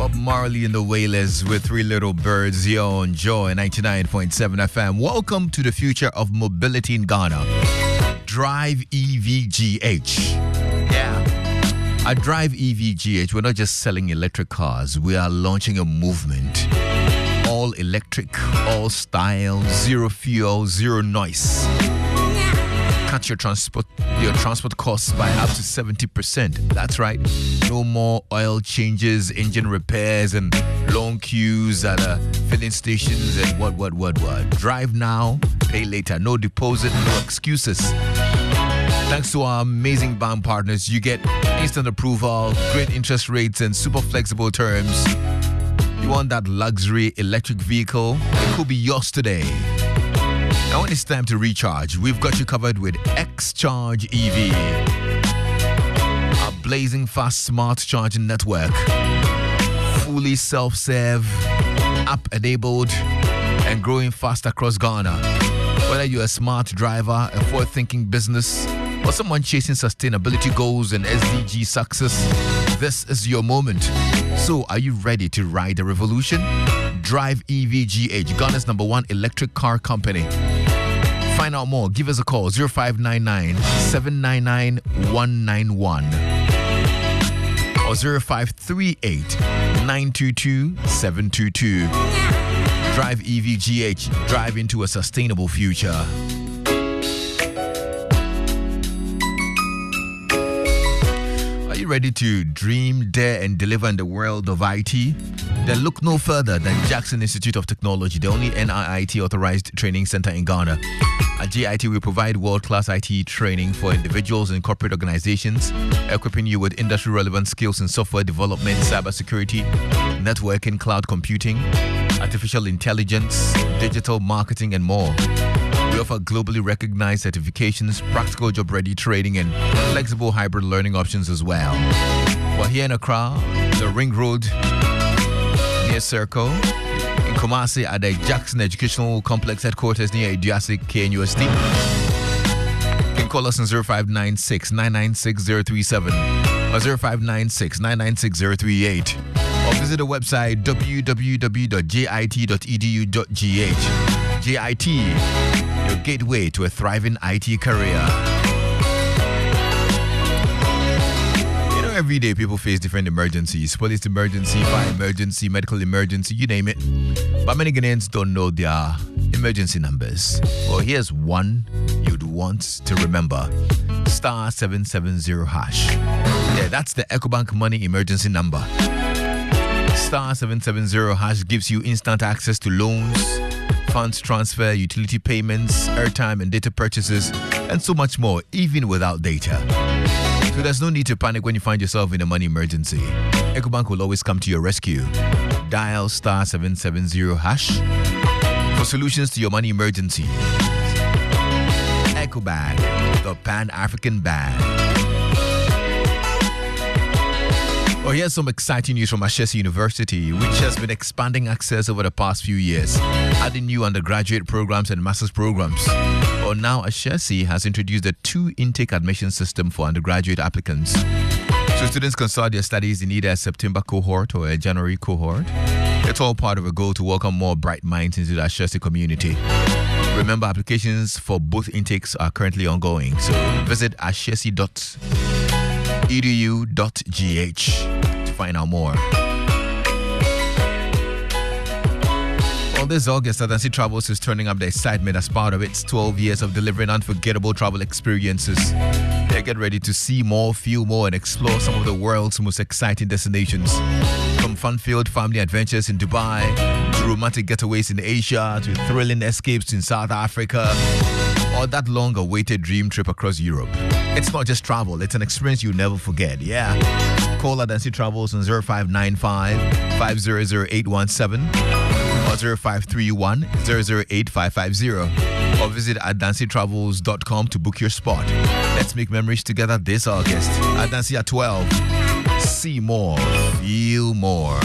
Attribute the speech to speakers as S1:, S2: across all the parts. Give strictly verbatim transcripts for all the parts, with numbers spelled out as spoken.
S1: Bob Marley and the Wailers with Three Little Birds here on Joy ninety-nine point seven F M. Welcome to the future of mobility in Ghana. Drive E V G H. Yeah. At Drive E V G H, we're not just selling electric cars. We are launching a movement. All electric, all style, zero fuel, zero noise. Cut your transport your transport costs by up to seventy percent. That's right. No more oil changes, engine repairs, and long queues at uh, filling stations and what, what, what, what. Drive now, pay later. No deposit, no excuses. Thanks to our amazing bank partners, you get instant approval, great interest rates, and super flexible terms. You want that luxury electric vehicle? It could be yours today. Now when it's time to recharge, we've got you covered with X-Charge E V. Our blazing fast smart charging network. Fully self-serve, app-enabled, and growing fast across Ghana. Whether you're a smart driver, a forward-thinking business, or someone chasing sustainability goals and S D G success, this is your moment. So, are you ready to ride the revolution? Drive E V G H, Ghana's number one electric car company. Find out more. Give us a call, zero five nine nine, seven nine nine, one nine one or zero five three eight, nine two two, seven two two. Drive E V G H. Drive into a sustainable future. Are you ready to dream, dare, and deliver in the world of I T? Then look no further than Jackson Institute of Technology, the only N I I T authorized training center in Ghana. At J I T, we provide world-class I T training for individuals and corporate organizations, equipping you with industry-relevant skills in software development, cybersecurity, networking, cloud computing, artificial intelligence, digital marketing, and more. We offer globally recognized certifications, practical job-ready training, and flexible hybrid learning options as well. We're here in Accra, the Ring Road, near Circle, in Kumasi at the Jackson Educational Complex headquarters near Iduasi K N U S T. You can call us on zero five nine six, nine nine six, zero three seven or zero five nine six, nine nine six, zero three eight or visit the website w w w dot j i t dot e d u dot g h. J I T, your gateway to a thriving I T career. Every day people face different emergencies. Police emergency, fire emergency, medical emergency, you name it. But many Ghanaians don't know their emergency numbers. Well, here's one you'd want to remember. Star seven seven zero hash. Yeah, that's the EcoBank Money emergency number. Star seven seven zero hash gives you instant access to loans, funds transfer, utility payments, airtime and data purchases, and so much more, even without data. So there's no need to panic when you find yourself in a money emergency. EcoBank will always come to your rescue. Dial star seven seven zero hash for solutions to your money emergency. EcoBank, the Pan-African Bank. Well, here's some exciting news from Ashesi University, which has been expanding access over the past few years, adding new undergraduate programs and master's programs. Well, now Ashesi has introduced a two intake admission system for undergraduate applicants. So students can start their studies in either a September cohort or a January cohort. It's all part of a goal to welcome more bright minds into the Ashesi community. Remember, applications for both intakes are currently ongoing. So visit ashesi dot e d u dot g h to find out more. Well, this August, Adansi Travels is turning up the excitement as part of its twelve years of delivering unforgettable travel experiences. Yeah, get ready to see more, feel more, and explore some of the world's most exciting destinations. From fun-filled family adventures in Dubai, to romantic getaways in Asia, to thrilling escapes in South Africa, or that long-awaited dream trip across Europe. It's not just travel, it's an experience you'll never forget, yeah. Call Adansi Travels on zero five nine five, five zero zero eight one seven or zero five three one, zero zero eight five five zero or visit adansi travels dot com to book your spot. Let's make memories together this August. Adansi at twelve. See more, feel more.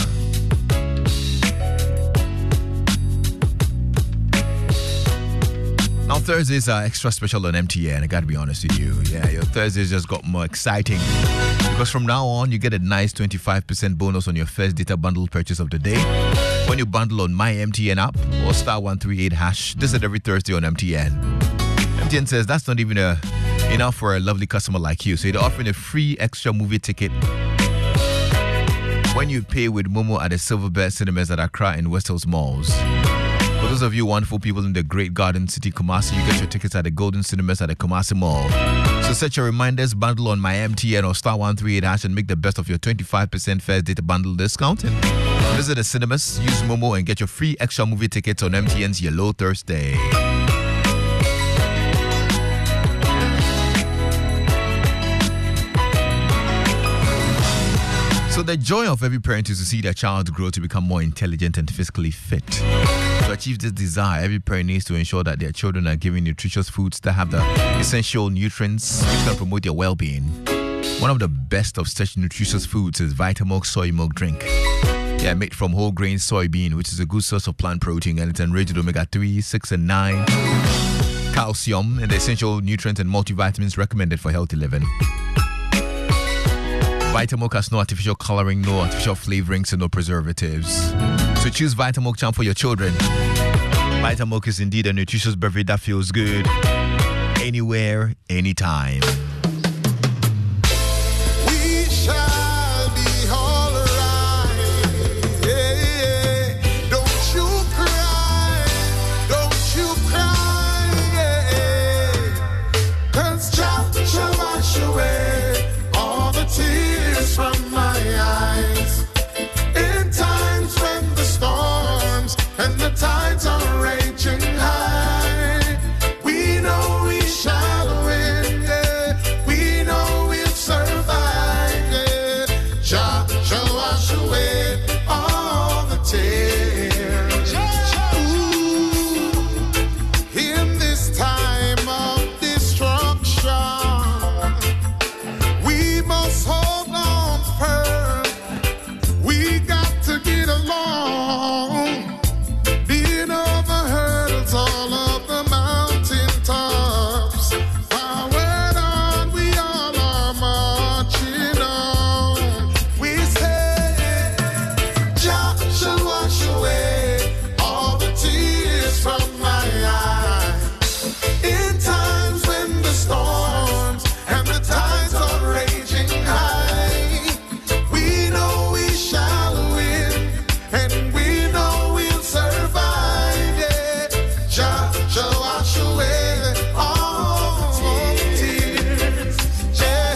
S1: Now Thursdays are extra special on M T N, I gotta be honest with you. Yeah, your Thursdays just got more exciting. Because from now on, you get a nice twenty-five percent bonus on your first data bundle purchase of the day when you bundle on My M T N app or star one three eight hash. This is every Thursday on M T N. M T N says that's not even a, enough for a lovely customer like you. So they're offering a free extra movie ticket when you pay with Momo at the Silverbird Cinemas at Accra and West Hills Malls. For those of you wonderful people in the Great Garden City, Kumasi, you get your tickets at the Golden Cinemas at the Kumasi Mall. So set your reminders, bundle on My M T N or star one three eight hash and make the best of your twenty-five percent first data bundle discount. And visit the cinemas, use Momo and get your free extra movie tickets on M T N's Yellow Thursday. So the joy of every parent is to see their child grow to become more intelligent and physically fit. To achieve this desire, every parent needs to ensure that their children are given nutritious foods that have the essential nutrients which can promote their well-being. One of the best of such nutritious foods is Vitamilk soy milk drink. Yeah, made from whole grain soybean, which is a good source of plant protein, and it's enriched with omega three, six, and nine, calcium, and the essential nutrients and multivitamins recommended for healthy living. Vitamilk has no artificial coloring, no artificial flavorings, and no preservatives. So choose Vitamilk Champ for your children. Vitamilk is indeed a nutritious beverage that feels good anywhere, anytime.
S2: We shall be all right. Yeah. Don't you cry, don't you cry. Yeah. 'Cause Jah shall wash away all the tears from my eyes. In times when the storms and the tides are raging high, we know we shall win, yeah. We know we'll survive, yeah. Jah shall wash away all the tears. Ooh, in this time of destruction, we must hold on firm. We got to get along. Being over hurdles, all of the mountain tops. Forward on, we all are marching on. We say, Jah shall wash away all the tears from my eyes. In times when the storms and the tides are raging high, we know we shall win, and we know we'll survive, yeah. Jah shall wash away all the tears, yeah.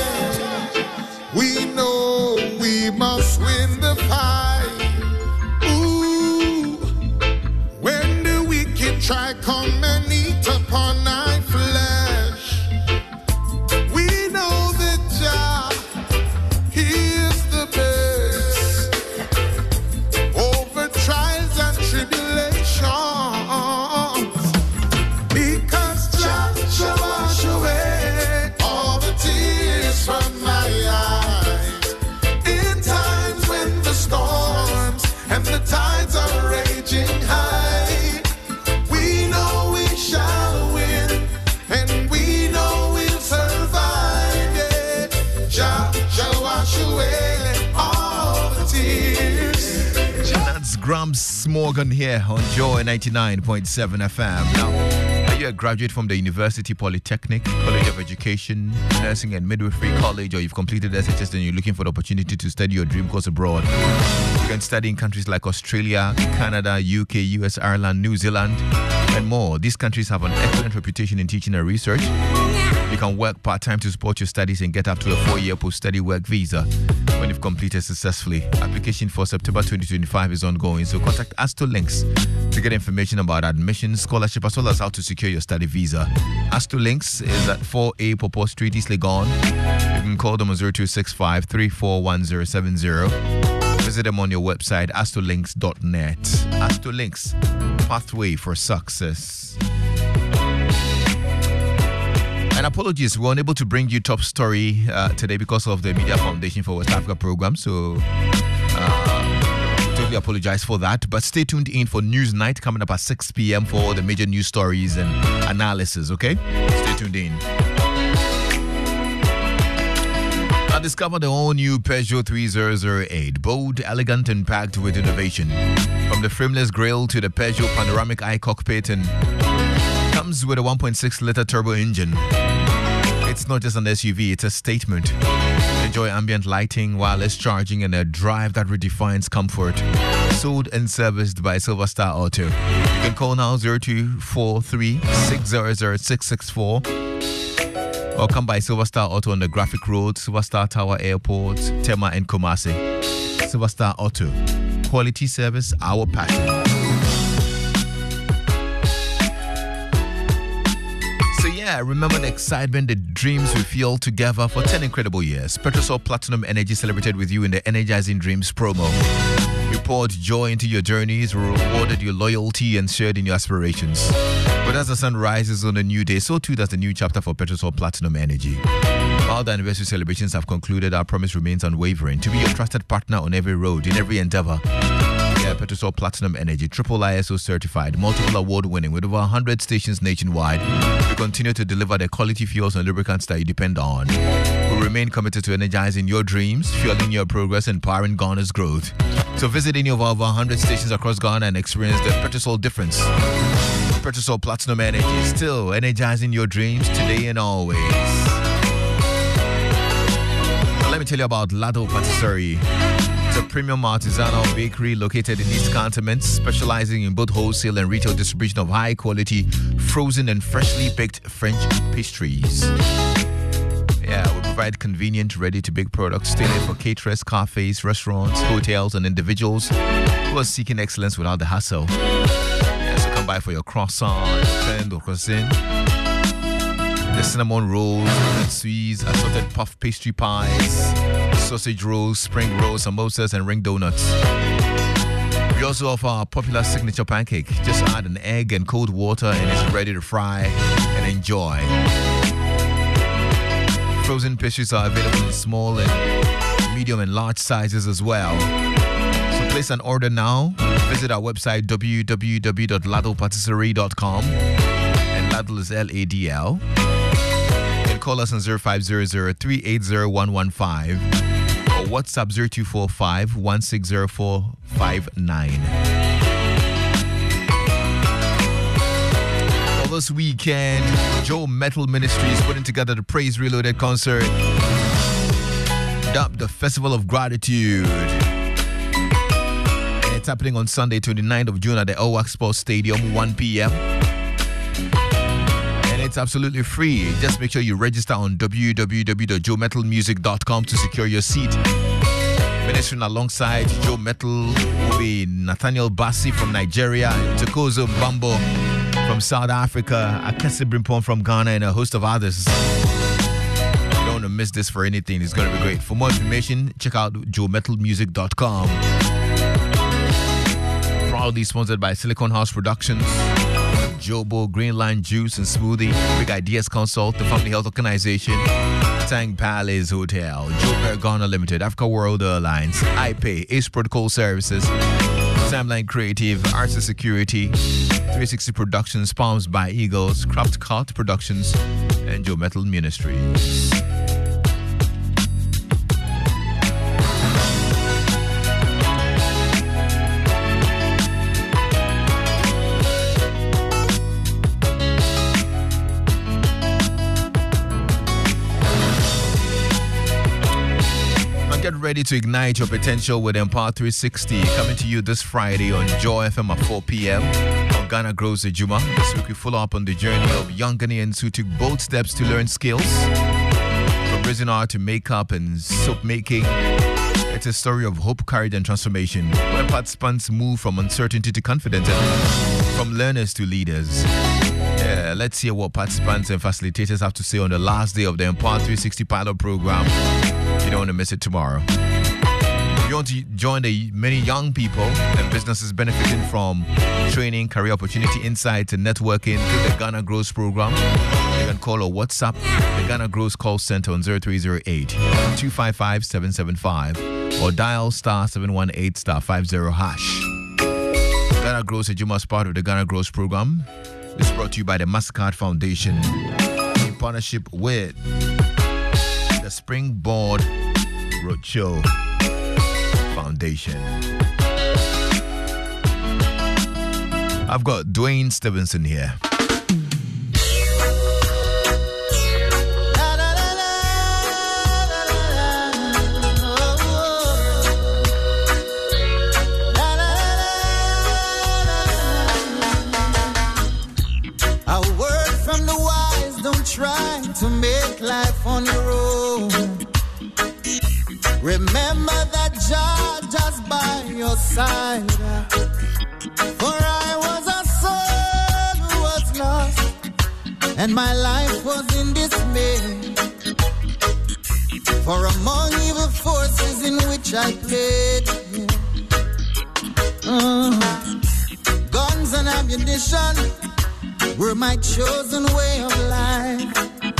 S2: We know we must win the fight. Ooh, when the wicked try come and eat upon our flesh, we know that Jah, He is the best over trials and tribulations. Because Jah shall wash away all the tears from my eyes. In times when the storms and the tides are raging high, we know we shall win, and we know we'll survive, yeah. Jah shall wash away all the tears.
S1: That's Grams Morgan here on Joy ninety-nine point seven F M. Now, are you a graduate from the University Polytechnic, College of Education, Nursing and Midwifery College, or you've completed S H S and you're looking for the opportunity to study your dream course abroad? You can study in countries like Australia, Canada, U K, U S, Ireland, New Zealand, and more. These countries have an excellent reputation in teaching and research. You can work part-time to support your studies and get up to a four-year post-study work visa when you've completed successfully. Application for September twenty twenty-five is ongoing, so contact Astolinks to get information about admission, scholarship, as well as how to secure your study visa. Astolinks is at four A Popo Street, East Legon. You can call them on zero two six five, three four one zero seven zero. Visit them on your website, astolinks dot net. Astolinks, pathway for success. And apologies, we were unable to bring you top story uh, today because of the Media Foundation for West Africa program. So, uh, totally apologize for that. But stay tuned in for News Night coming up at six p.m. for all the major news stories and analysis, okay? Stay tuned in. Now discover the all-new Peugeot three thousand eight. Bold, elegant, and packed with innovation. From the frameless grille to the Peugeot panoramic eye cockpit, and comes with a one point six litre turbo engine. It's not just an S U V, it's a statement. Enjoy ambient lighting, wireless charging, and a drive that redefines comfort. Sold and serviced by Silver Star Auto. You can call now zero two four three, six zero zero, six six four or come by Silver Star Auto on the Graphic Road, Silver Star Tower Airport, Tema and Kumasi. Silver Star Auto. Quality service, our passion. Yeah, remember the excitement, the dreams we feel together for ten incredible years. Petrosol Platinum Energy celebrated with you in the Energizing Dreams promo. We poured joy into your journeys, rewarded your loyalty, and shared in your aspirations. But as the sun rises on a new day, so too does the new chapter for Petrosol Platinum Energy. While the anniversary celebrations have concluded, our promise remains unwavering to be your trusted partner on every road, in every endeavor. Yeah, Petrosol Platinum Energy, triple I S O certified, multiple award winning with over one hundred stations nationwide. We continue to deliver the quality fuels and lubricants that you depend on. We remain committed to energizing your dreams, fueling your progress, and powering Ghana's growth. So visit any of our over one hundred stations across Ghana and experience the Petrosol difference. Petrosol Platinum Energy, still energizing your dreams today and always. Now let me tell you about Lado Patisserie. It's a premium artisanal bakery located in East Cantonment, specializing in both wholesale and retail distribution of high-quality, frozen and freshly baked French pastries. Yeah, we provide convenient, ready-to-bake products tailored for caterers, cafes, restaurants, hotels, and individuals who are seeking excellence without the hassle. Yeah, so come by for your croissant, pain de croissant, the cinnamon rolls, and sweets, assorted puff pastry pies, sausage rolls, spring rolls, samosas, and ring donuts. We also offer our popular signature pancake. Just add an egg and cold water and it's ready to fry and enjoy. Frozen pastries are available in small and medium and large sizes as well. So place an order now. Visit our website w w w dot ladle patisserie dot com, and Ladle is L A D L. Call us on zero five zero zero, three eight zero, one one five or WhatsApp zero two four five, one six zero four five nine. For this weekend, Joe Metal Ministries putting together the Praise Reloaded concert, dubbed the Festival of Gratitude. And it's happening on Sunday, twenty-ninth of June at the O W A C Sports Stadium, one p.m. It's absolutely free. Just make sure you register on w w w dot joe metal music dot com to secure your seat. Ministering alongside Joe Metal will be Nathaniel Bassi from Nigeria, Tokozo Bambo from South Africa, Akese Brimpon from Ghana, and a host of others. You don't want to miss this for anything. It's going to be great. For more information, check out joe metal music dot com. Proudly sponsored by Silicon House Productions, Jobo, Green Line Juice and Smoothie, Big Ideas Consult, the Family Health Organization, Tang Palace Hotel, Joburg Ghana Limited, Africa World Airlines, iPay, Ace Protocol Services, Timeline Creative, Arts and Security, three sixty Productions, Palms by Eagles, Craft Cart Productions, and Joe Metal Ministries. Get ready to ignite your potential with Empower three sixty, coming to you this Friday on Joy F M at four p.m. on Ghana Grows the Juma. This week we follow up on the journey of young Ghanaians who took bold steps to learn skills, from prison art to makeup and soap making. It's a story of hope, courage, and transformation, where participants move from uncertainty to confidence and from learners to leaders. Yeah, let's hear what participants and facilitators have to say on the last day of the Empower three sixty pilot program. You don't want to miss it tomorrow. If you want to join the many young people and businesses benefiting from training, career opportunity, insights, and networking through the Ghana Grows program, you can call or WhatsApp the Ghana Grows call center on zero three zero eight, two five five, seven seven five or dial star seven one eight star five zero hash. Ghana Grows Ejuma is part of the Ghana Grows program. It's brought to you by the MasterCard Foundation in partnership with the Springboard Roadshow Foundation. I've got Dwayne Stevenson here.
S3: Trying to make life on your own. Remember that Jah just by your side. For I was a soul who was lost, and my life was in dismay. For among evil forces in which I played, yeah. uh, guns and ammunition were my chosen way of life.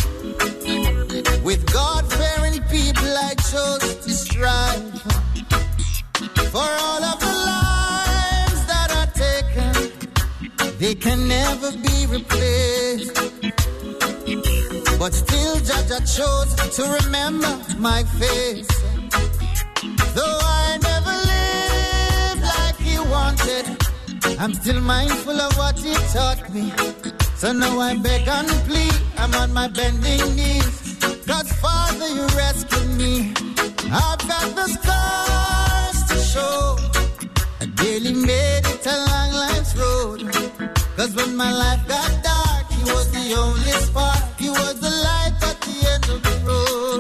S3: With God-fearing people I chose to strive. For all of the lives that are taken, they can never be replaced. But still Jah chose to remember my face. Though I never lived like he wanted, I'm still mindful of what he taught me. So now I beg and plead, I'm on my bending knees. God's Father, you rescued me. I've got the scars to show. I barely made it along life's road. Cause when my life got dark, he was the only spark. He was the light at the end of the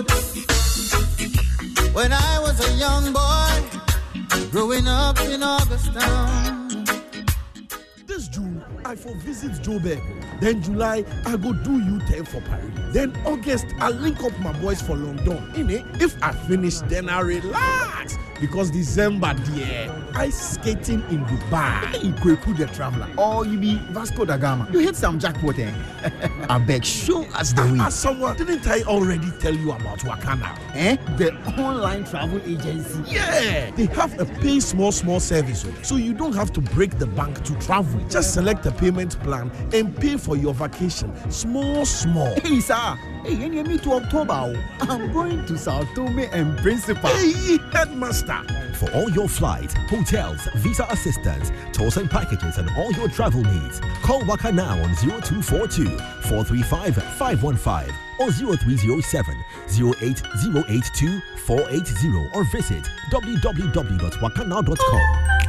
S3: road. When I was a young boy, growing up in Augustown.
S4: This June, I for visit Joburg. Then July, I go do U ten for Paris. Then August, I link up my boys for London. In it, if I finish, then I relax. Because December, dear, ice skating in Dubai.
S5: You could put the traveler. Or you be Vasco da Gama. You hit some jackpot, eh? I beg, show us the way.
S4: As someone, didn't I already tell you about Wakana?
S5: Eh? The online travel agency.
S4: Yeah! They have a pay small, small service. So you don't have to break the bank to travel. Just select a payment plan and pay for your vacation. Small, small.
S5: Hey, sir. Hey, you me to October. I'm going to Sao Tome and Principe.
S4: Hey, headmaster.
S6: For all your flights, hotels, visa assistance, tours and packages, and all your travel needs, call Waka now on zero two four two, four three five, five one five or zero three zero seven, zero eight zero eight two, four eight zero or visit w w w dot wakanow dot com.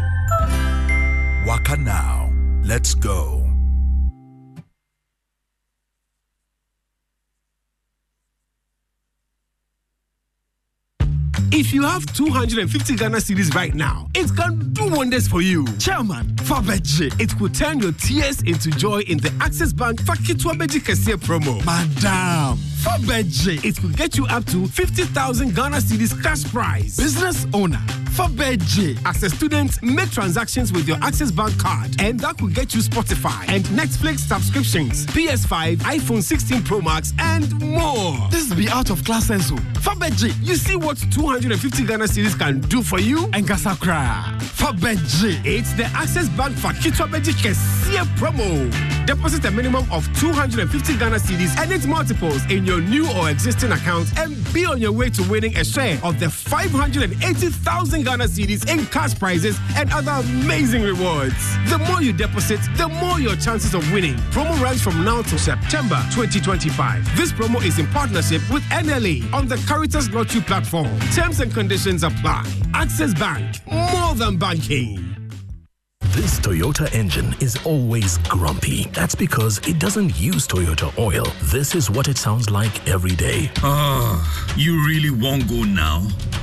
S7: Waka Now. Let's go.
S8: If you have two hundred fifty Ghana cedis right now, it can do wonders for you. Chairman, Fabeji, it could turn your tears into joy in the Access Bank Fakitwa Beji Kese promo. Madam, Fabeji, it could get you up to fifty thousand Ghana cedis cash prize. Business owner, Fabeji. As a student, make transactions with your Access Bank card, and that could get you Spotify and Netflix subscriptions, P S five, iPhone sixteen Pro Max, and more. This be out of class senso. Fabeji, you see what two hundred fifty Ghana cedis can do for you? And Gasakra. Fabeji, it's the Access Bank Fakitwa Beji Kese promo. Deposit a minimum of two hundred fifty Ghana cedis and its multiples in your new or existing account and be on your way to winning a share of the five hundred eighty thousand Ghana cedis in cash prizes and other amazing rewards. The more you deposit, the more your chances of winning. Promo runs from now to September twenty twenty-five. This promo is in partnership with N L A on the Caritas Lottery platform. Terms and conditions apply. Access Bank, more than banking.
S6: This Toyota engine is always grumpy. That's because it doesn't use Toyota oil. This is what it sounds like every day.
S9: Ah, you really won't go now?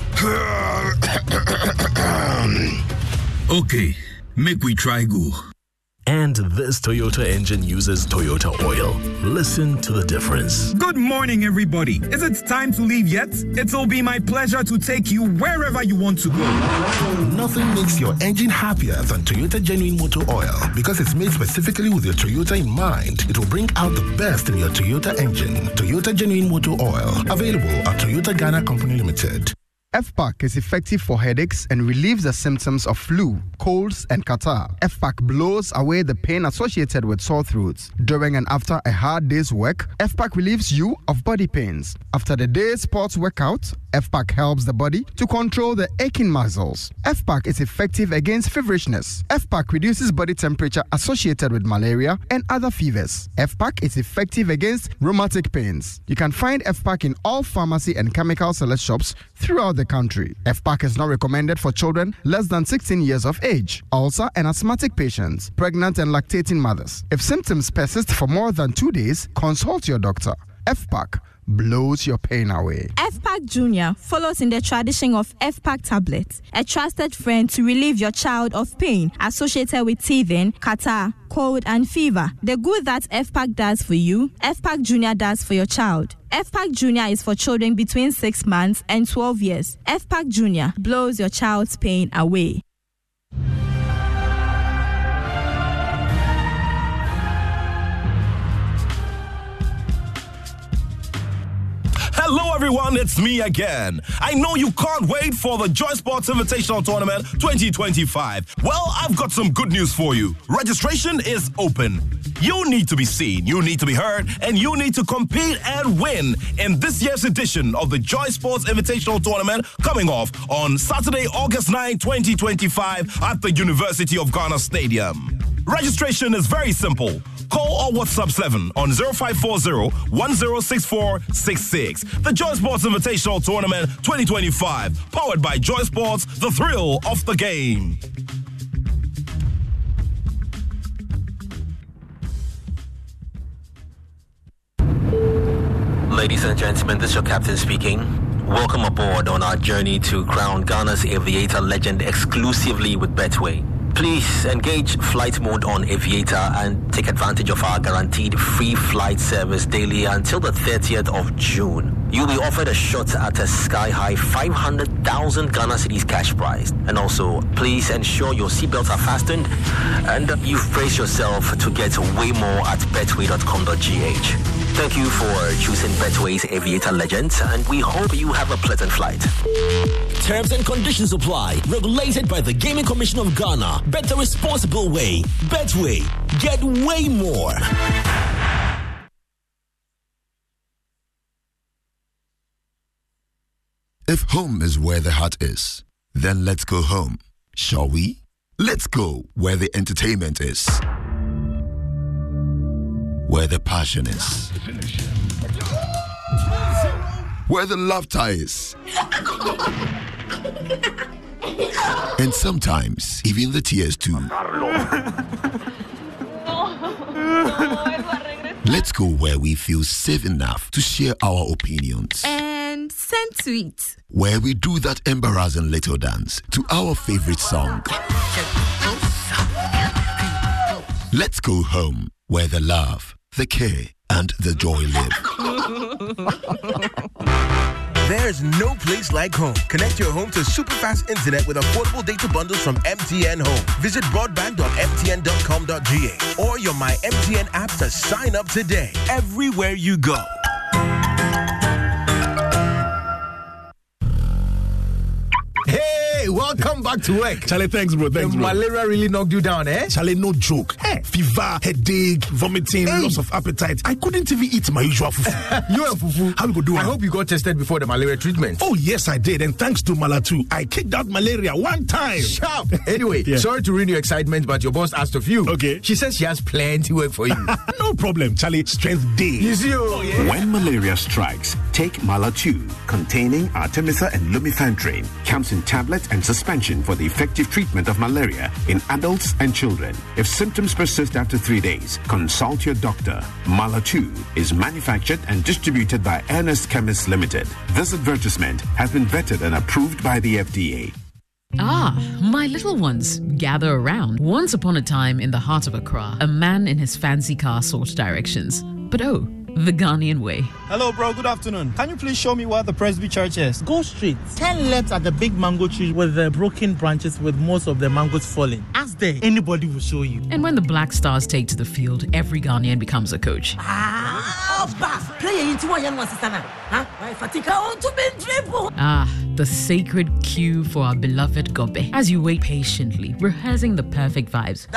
S9: Okay, make we try go.
S6: And this Toyota engine uses Toyota oil. Listen to the difference.
S10: Good morning, everybody. Is it time to leave yet? It'll be my pleasure to take you wherever you want to go.
S11: Nothing makes your engine happier than Toyota Genuine Motor Oil. Because it's made specifically with your Toyota in mind, it will bring out the best in your Toyota engine. Toyota Genuine Motor Oil. Available at Toyota Ghana Company Limited.
S12: F PAC is effective for headaches and relieves the symptoms of flu, cold, colds, and catarrh. F PAC blows away the pain associated with sore throats. During and after a hard day's work, F PAC relieves you of body pains. After the day's sports workout, F PAC helps the body to control the aching muscles. F PAC is effective against feverishness. F PAC reduces body temperature associated with malaria and other fevers. F PAC is effective against rheumatic pains. You can find F PAC in all pharmacy and chemical select shops throughout the country. F PAC is not recommended for children less than sixteen years of age, ulcer and asthmatic patients, pregnant and lactating mothers. If symptoms persist for more than two days, consult your doctor. F PAC blows your pain away.
S13: F PAC Junior follows in the tradition of F PAC tablets, a trusted friend to relieve your child of pain associated with teething, catarrh, cold, and fever. The good that F PAC does for you, F PAC Junior does for your child. F PAC Junior is for children between six months and twelve years. F PAC Junior blows your child's pain away.
S14: Hello everyone, it's me again. I know you can't wait for the Joy Sports Invitational Tournament twenty twenty-five. Well, I've got some good news for you. Registration is open. You need to be seen, you need to be heard, and you need to compete and win in this year's edition of the Joy Sports Invitational Tournament coming off on Saturday, August ninth, twenty twenty-five at the University of Ghana Stadium. Registration is very simple. Call or WhatsApp seven on zero five four zero, one zero six four six six. The Joy Sports Invitational Tournament twenty twenty-five, powered by Joy Sports, the thrill of the game.
S15: Ladies and gentlemen, this is your captain speaking. Welcome aboard on our journey to crown Ghana's aviator legend exclusively with Betway. Please engage flight mode on Aviator and take advantage of our guaranteed free flight service daily until the thirtieth of June. You'll be offered a shot at a sky-high five hundred thousand Ghana cedis cash prize. And also, please ensure your seatbelts are fastened and you've braced yourself to get way more at betway dot com dot g h. Thank you for choosing Betway's Aviator Legends, and we hope you have a pleasant flight.
S6: Terms and conditions apply. Regulated by the Gaming Commission of Ghana. Bet the responsible way. Betway. Get way more.
S16: If home is where the heart is, then let's go home. Shall we? Let's go where the entertainment is. Where the passion is. Where the laughter is. And sometimes, even the tears too. Let's go where we feel safe enough to share our opinions.
S17: And send tweets.
S16: Where we do that embarrassing little dance to our favorite song. Let's go home where the love, the care, and the joy live.
S18: There's no place like home. Connect your home to super fast internet with affordable data bundles from M T N Home. Visit broadband dot m t n dot com dot g h or your My M T N app to sign up today. Everywhere you go.
S5: Hey, welcome back to work.
S8: Charlie, thanks, bro. Thanks,
S5: the
S8: bro.
S5: Malaria really knocked you down, eh?
S8: Charlie, no joke. Hey, fever, headache, vomiting, hey. Loss of appetite. I couldn't even eat my usual fufu.
S5: You and fufu?
S8: How we go do it?
S5: I hope you got tested before the malaria treatment.
S8: Oh, yes, I did. And thanks to Malatu, I kicked out malaria one time.
S5: Sharp. Anyway, yeah. Sorry to ruin your excitement, but your boss asked of you.
S8: Okay.
S5: She says she has plenty work for you.
S8: No problem, Charlie. Strength day.
S5: You see, oh, yeah.
S19: When malaria strikes, take Malatu, containing Artemether and Lumefantrine. Comes in tablets and suspension for the effective treatment of malaria in adults and children. If symptoms persist after three days, consult your doctor. Malatu is manufactured and distributed by Ernest Chemists Limited. This advertisement has been vetted and approved by the F D A.
S20: Ah, my little ones, gather around. Once upon a time in the heart of Accra, a man in his fancy car sought directions. But oh, the Ghanaian way.
S21: Hello, bro. Good afternoon. Can you please show me where the Presby Church is?
S22: Go straight. Ten left at the big mango tree with the broken branches with most of the mangoes falling. Ask there. Anybody will show you.
S20: And when the Black Stars take to the field, every Ghanaian becomes a coach.
S22: Ah, Opa! Play into one young one, Huh?
S20: Ah, the sacred cue for our beloved Gobe. As you wait patiently, rehearsing the perfect vibes.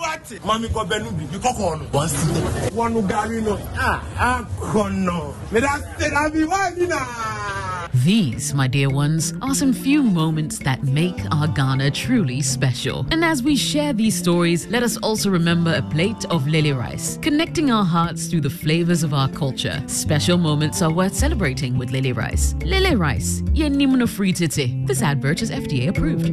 S20: These, my dear ones, are some few moments that make our Ghana truly special. And as we share these stories, let us also remember a plate of lily rice, connecting our hearts through the flavors of our culture. Special moments are worth celebrating with Lily Rice. Lily Rice, ye nimuno free tete. This advert is F D A approved.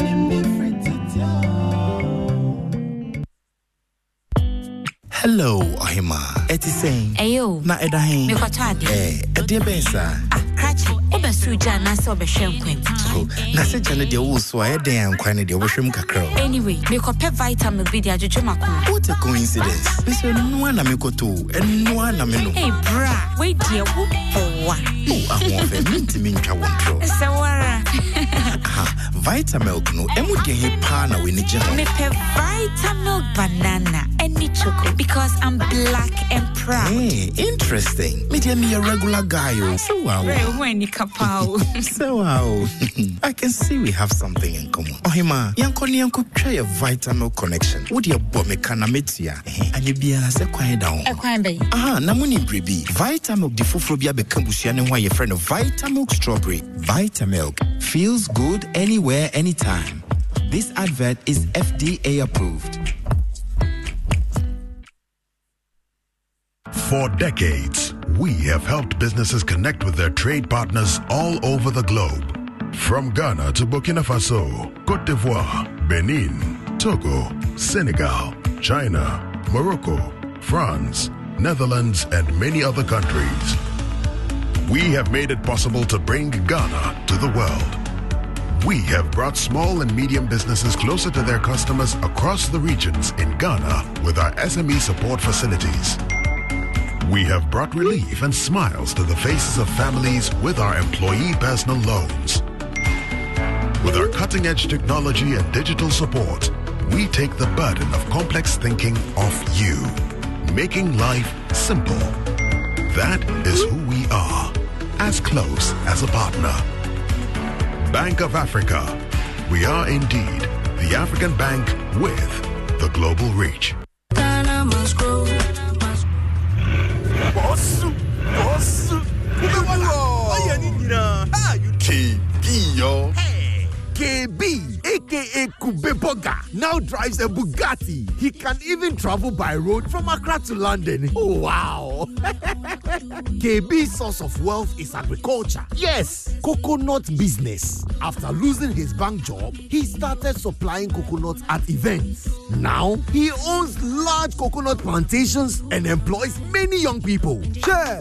S1: Hello, Ohima. Eti saying.
S2: Ayo.
S1: Na edahin.
S2: Me kwatade.
S1: Eh, edi bensa.
S2: Krachi, obesuja na se obehwem kwenti.
S1: So, na se jane de wo so aye den kwan de obehwem kakra.
S2: Anyway, me kope vitamin B de ajojo makoma.
S1: What a coincidence. Me say no na me koto, eno na me no.
S2: Hey bra, wait dear wo poa.
S1: Oh, ahon fe minti mi ntwa wontro.
S2: Sawara.
S1: Ha, Vitamilk no emu de he pa na we ni je ho.
S2: Me pe Vitamilk banana any choco because I'm black and proud.
S1: Hey, interesting. Me dey me a regular guy oh. So wow.
S2: When you kapao.
S1: So wow. I can see we have something in common. Ohima, yanko ni yanko try a Vitamilk connection. Wo dey bo me kana metia. Eh, anye bia se kwan down.
S2: E kwan be.
S1: Aha, na muni brebi. Vitamilk di foforo bia be kambusua ne ho aye friend of Vitamilk strawberry. Vitamilk feels good anywhere anytime. This advert is F D A approved.
S11: For decades, we have helped businesses connect with their trade partners all over the globe. From Ghana to Burkina Faso, Côte d'Ivoire, Benin, Togo, Senegal, China, Morocco, France, Netherlands, and many other countries. We have made it possible to bring Ghana to the world. We have brought small and medium businesses closer to their customers across the regions in Ghana with our S M E support facilities. We have brought relief and smiles to the faces of families with our employee personal loans. With our cutting-edge technology and digital support, we take the burden of complex thinking off you, making life simple. That is who we are, as close as a partner. Bank of Africa. We are indeed the African bank with the global reach.
S3: Ghana must grow.
S4: Boss, boss, K B, yo. Hey, K B, aka Kubeboga, now drives a Bugatti. He can even travel by road from Accra to London. Oh, wow. K B's source of wealth is agriculture. Yes, coconut business. After losing his bank job, he started supplying coconuts at events. Now, he owns large coconut plantations and employs many young people. Sure.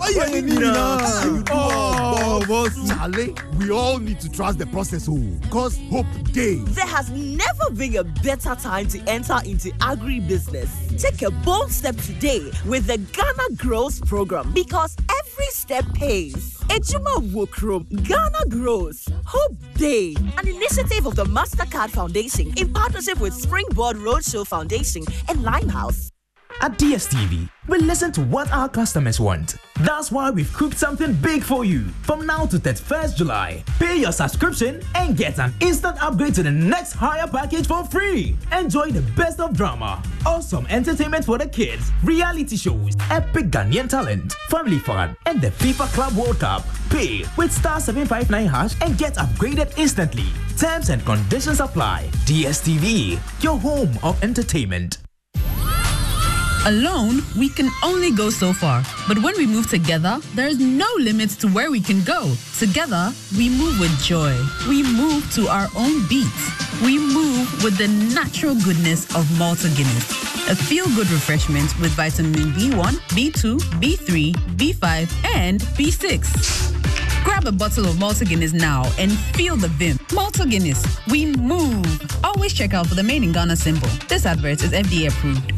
S4: Oh, boss. Charlie, we all need to trust the process, because hope days.
S23: There has never been a better time to enter into agribusiness. Take a bold step today with the Ghana Grows program, because every step pays. Ejuma Wokrom, Ghana Grows, Hope Day, an initiative of the MasterCard Foundation in partnership with Springboard Roadshow Foundation and Limehouse.
S24: At D S T V, we listen to what our customers want. That's why we've cooked something big for you. From now to thirty-first July, pay your subscription and get an instant upgrade to the next higher package for free. Enjoy the best of drama, awesome entertainment for the kids, reality shows, epic Ghanaian talent, family fun, and the FIFA Club World Cup. Pay with star seven five nine hash and get upgraded instantly. Terms and conditions apply. D S T V, your home of entertainment.
S25: Alone, we can only go so far. But when we move together, there's no limits to where we can go. Together, we move with joy. We move to our own beats. We move with the natural goodness of Malta Guinness. A feel-good refreshment with vitamin B one, B two, B three, B five, and B six. Grab a bottle of Malta Guinness now and feel the vim. Malta Guinness, we move. Always check out for the Made in Ghana symbol. This advert is F D A approved.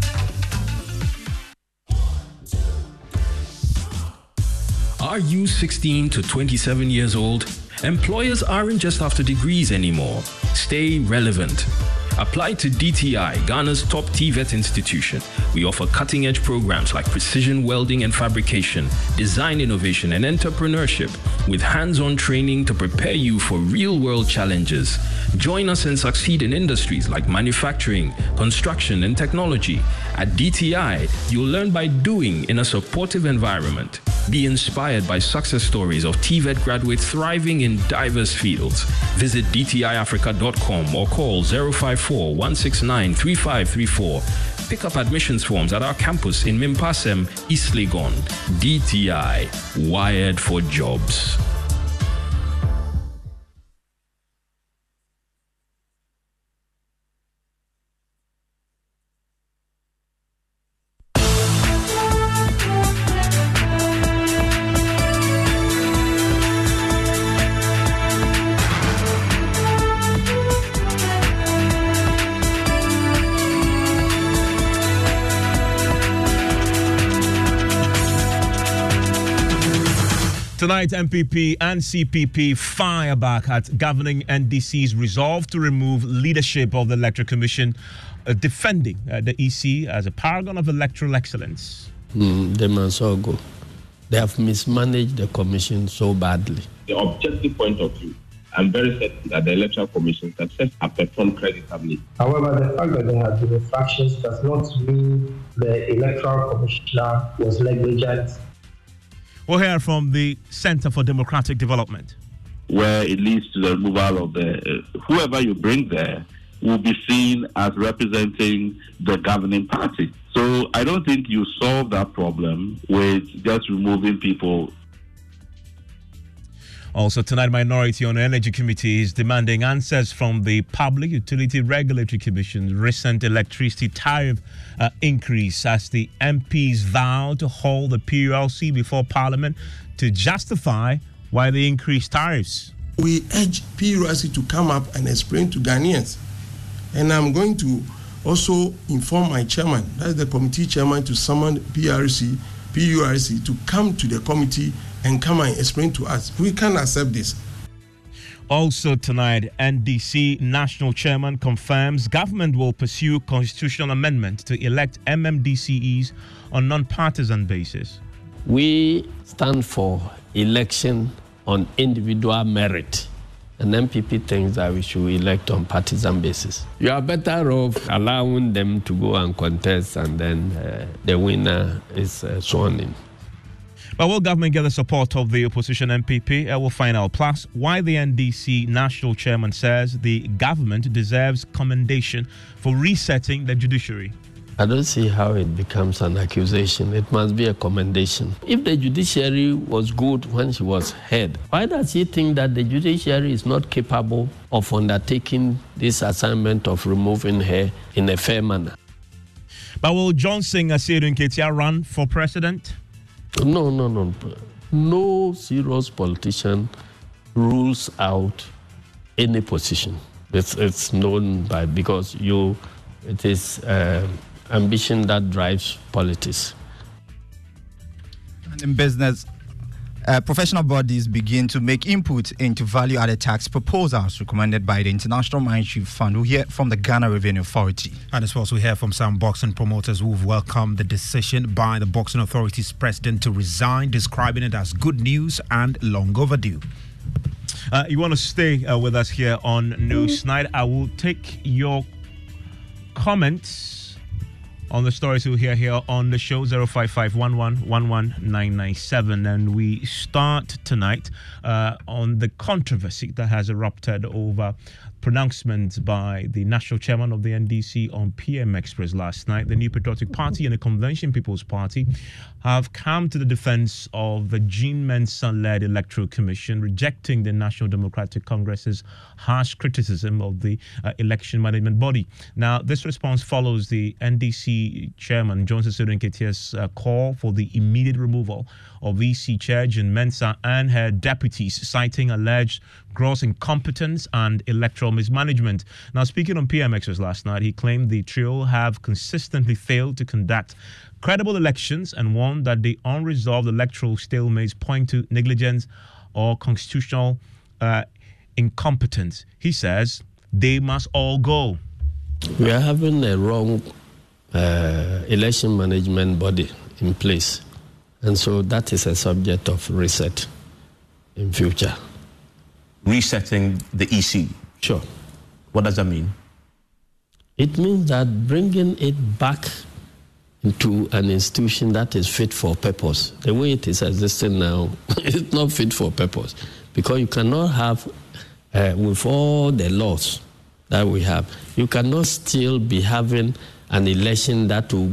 S26: Are you sixteen to twenty-seven years old?
S7: Employers aren't just after degrees anymore. Stay relevant. Apply to D T I, Ghana's top T V E T institution. We offer cutting-edge programs like precision welding and fabrication, design innovation and entrepreneurship, with hands-on training to prepare you for real-world challenges. Join us and succeed in industries like manufacturing, construction and technology. At D T I, you'll learn by doing in a supportive environment. Be inspired by success stories of T V E T graduates thriving in diverse fields. Visit d t i africa dot com or call zero five four, one six nine, three five three four. Pick up admissions forms at our campus in Mimpasem, East Legon. D T I, wired for jobs.
S9: Tonight, M P P and C P P fire back at governing N D C's resolve to remove leadership of the Electoral Commission, uh, defending uh, the E C as a paragon of electoral excellence.
S10: Mm, they must all go. They have mismanaged the commission so badly.
S12: The objective point of view, I'm very certain that the Electoral Commission success have performed creditably.
S13: However, the fact that there have been infractions does not mean the Electoral Commissioner was negligent.
S9: We'll hear from the Center for Democratic Development.
S26: Where it leads to the removal of the, uh, whoever you bring there will be seen as representing the governing party. So I don't think you solve that problem with just removing people.
S9: Also tonight, Minority on Energy Committee is demanding answers from the Public Utility Regulatory Commission's recent electricity tariff uh, increase as the M Ps vow to hold the P U L C before Parliament to justify why they increased tariffs.
S27: We urge P U L C to come up and explain to Ghanaians. And I'm going to also inform my chairman, that's the committee chairman, to summon P R C, P U L C to come to the committee and come and explain to us. We can't accept this.
S9: Also tonight, N D C National Chairman confirms government will pursue constitutional amendment to elect M M D C Es on non-partisan basis.
S10: We stand for election on individual merit. And M P P thinks that we should elect on partisan basis. You are better off allowing them to go and contest and then uh, the winner is uh, sworn in.
S9: But will government get the support of the opposition M P P? Uh, we'll find out. Plus, why the N D C National Chairman says the government deserves commendation for resetting the judiciary.
S10: I don't see how it becomes an accusation. It must be a commendation. If the judiciary was good when she was head, why does he think that the judiciary is not capable of undertaking this assignment of removing her in a fair manner?
S9: But will Johnson Asiedu Nketia run for president?
S10: No, no, no. No serious politician rules out any position. It's, it's known by, because you, it is uh, ambition that drives politics.
S28: And in business, uh, professional bodies begin to make input into value-added tax proposals recommended by the International Monetary Fund. We'll hear from the Ghana Revenue Authority.
S29: And as well as we hear from some boxing promoters who've welcomed the decision by the Boxing Authority's president to resign, describing it as good news and long overdue.
S9: Uh, you want to stay uh, with us here on Newsnight? I will take your comments on the stories we'll hear here on the show, zero five five one one one one nine nine seven. And we start tonight uh, on the controversy that has erupted over pronouncements by the national chairman of the N D C on P M Express last night. The New Patriotic Party and the Convention People's Party have come to the defense of the Jean Mensah-led Electoral Commission, rejecting the National Democratic Congress's harsh criticism of the uh, election management body. Now, this response follows the N D C chairman, Johnson Asiedu Nketiah's uh, call for the immediate removal of E C Chair Jean Mensah and her deputies, citing alleged gross incompetence and electoral mismanagement. Now, speaking on P M Express last night, he claimed the trio have consistently failed to conduct credible elections and warned that the unresolved electoral stalemates point to negligence or constitutional uh, incompetent. He says they must all go.
S10: We are having a wrong uh, election management body in place. And so that is a subject of reset in future.
S5: Resetting the E C?
S10: Sure.
S5: What does that mean?
S10: It means that bringing it back into an institution that is fit for purpose. The way it is existing now, it's not fit for purpose. Because you cannot have, uh, with all the laws that we have, you cannot still be having an election that will